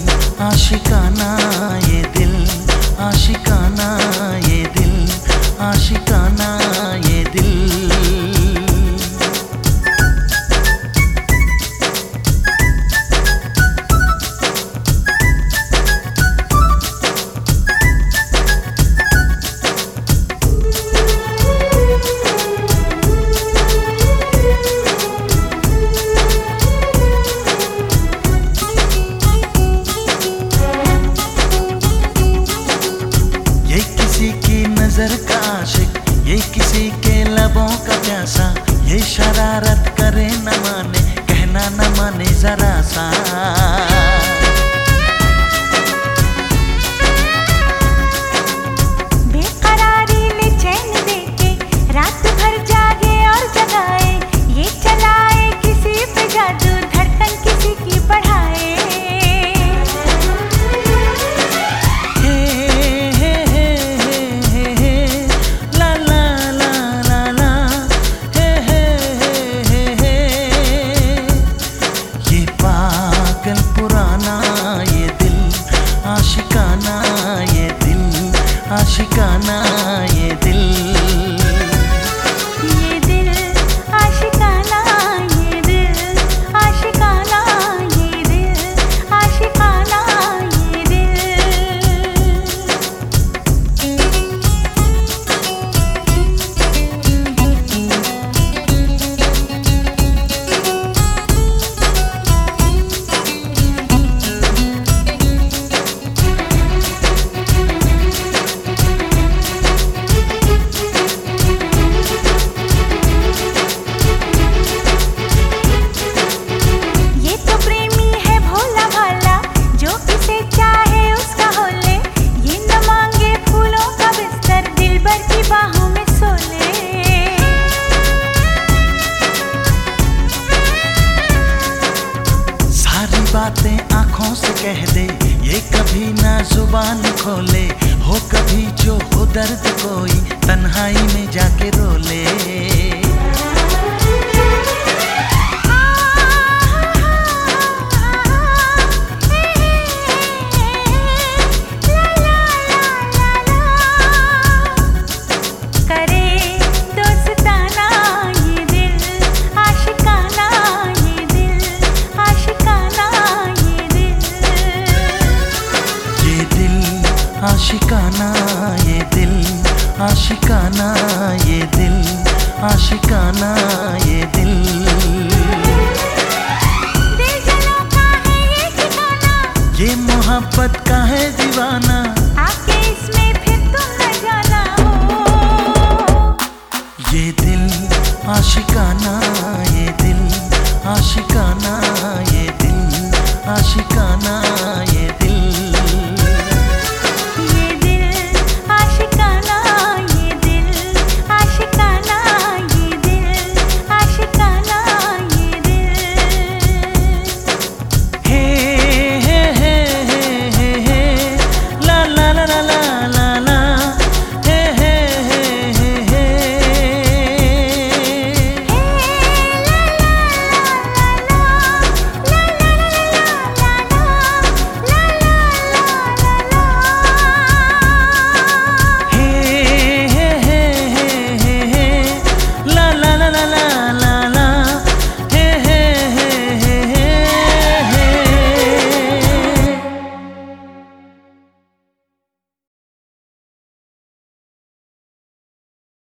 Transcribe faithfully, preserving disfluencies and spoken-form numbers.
आशिकाना ये दिल, आशिकाना ये दिल, आशिकाना ये दिल। नजर का आशिक, ये किसी के लबों का प्यासा, ये शरारत करे न माने, कहना न माने जरा सा। बेकरारी ले चैन देके रात भर जागे और जगाए, ये चलाए किसी पे जादू, धड़कन किसी की बढ़ाए। पुराना ये दिल, आशिकाना ये दिल, आशिकाना ये दिल। ये दिल आशिकाना ये दिल, आशिकाना ये दिल, आशिकाना ये दिल। बातें आंखों से कह दे, ये कभी ना जुबान खोले, हो कभी जो हो दर्द कोई तन्हाई में जाके रो ले। आशिकाना ये दिल, आशिकाना ये दिल, आशिकाना ये दिल। दिल जलों का है ये ठिकाना, ये मोहब्बत का है दीवाना, आके इसमें फिर तुम न जाना हो। ये दिल आशिकाना ये दिल, आशिकाना ये दिल, आशिकाना